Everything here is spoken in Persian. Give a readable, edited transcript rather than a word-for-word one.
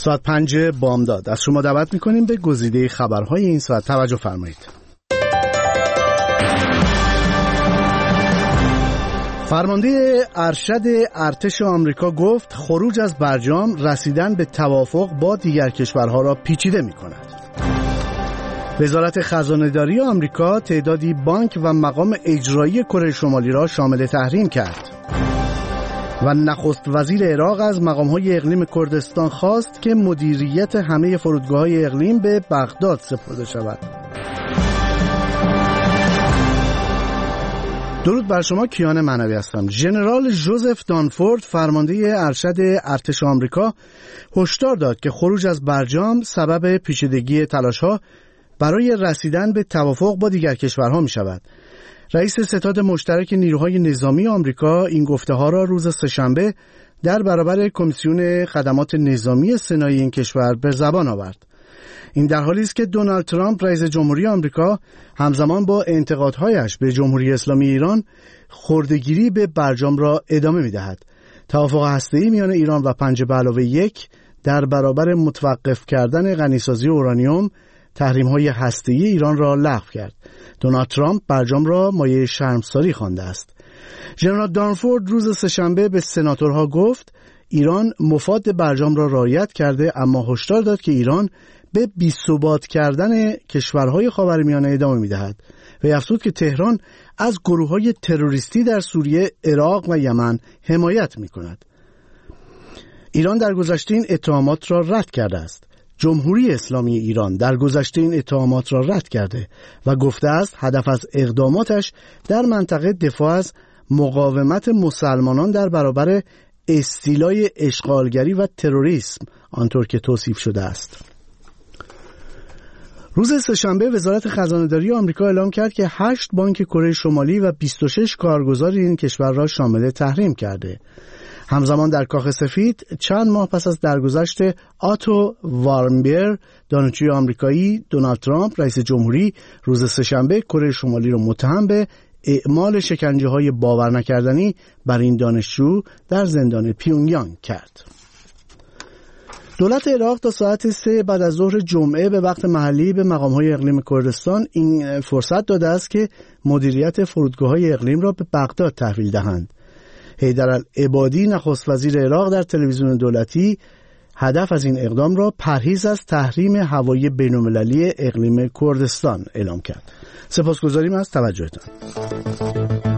ساعت 5 بامداد از شما دعوت میکنیم به گزیده خبرهای این ساعت. توجه فرمایید. فرمانده ارشد ارتش آمریکا گفت خروج از برجام رسیدن به توافق با دیگر کشورها را پیچیده میکند. وزارت خزانه‌داری آمریکا تعدادی بانک و مقام اجرایی کره شمالی را شامل تحریم کرد. و نخست وزیر عراق از مقام‌های اقلیم کردستان خواست که مدیریت همه فرودگاه‌های اقلیم به بغداد سپرده شود. درود بر شما، کیان معنوی هستم. ژنرال جوزف دانفورد فرمانده ارشد ارتش آمریکا هشدار داد که خروج از برجام سبب پیچیدگی تلاش‌ها برای رسیدن به توافق با دیگر کشورها می شود. رئیس ستاد مشترک نیروهای نظامی آمریکا این گفته‌ها را روز سه‌شنبه در برابر کمیسیون خدمات نظامی سنایی این کشور به زبان آورد. این در حالی است که دونالد ترامپ رئیس جمهوری آمریکا همزمان با انتقادهایش به جمهوری اسلامی ایران خرده‌گیری به برجام را ادامه می‌دهد. توافق هسته‌ای میان ایران و 5+1 در برابر متوقف کردن غنیسازی اورانیوم تحریم‌های هسته‌ای ایران را لغو کرد. دونالد ترامپ برجام را مایه شرمساری خوانده است. ژنرال دانفورد روز سه‌شنبه به سناتورها گفت ایران مفاد برجام را رعایت کرده، اما هشدار داد که ایران به بی‌ثبات کردن کشورهای خاورمیانه ادامه می‌دهد و افزود که تهران از گروه‌های تروریستی در سوریه، عراق و یمن حمایت می‌کند. ایران در گذشته این اتهامات را رد کرده است. جمهوری اسلامی ایران در گذشته این اتهامات را رد کرده و گفته است هدف از اقداماتش در منطقه دفاع از مقاومت مسلمانان در برابر استیلای اشغالگری و تروریسم آنطور که توصیف شده است. روز سه‌شنبه وزارت خزانه‌داری آمریکا اعلام کرد که 8 بانک کره شمالی و 26 کارگزار این کشور را شامل تحریم کرده. همزمان در کاخ سفید چند ماه پس از درگذشت آتو وارمبیر دانشجوی آمریکایی، دونالد ترامپ رئیس جمهوری روز سه‌شنبه کره شمالی را متهم به اعمال شکنجه‌های باور نکردنی بر این دانشجو در زندان پیونگیانگ کرد. دولت عراق تا ساعت 3 بعد از ظهر جمعه به وقت محلی به مقام‌های اقلیم کردستان این فرصت داده است که مدیریت فرودگاه‌های اقلیم را به بغداد تحویل دهند. حیدرالعبادی نخست وزیر عراق در تلویزیون دولتی هدف از این اقدام را پرهیز از تحریم هوایی بین‌المللی اقلیم کردستان اعلام کرد. سپاسگزاریم از توجهتان.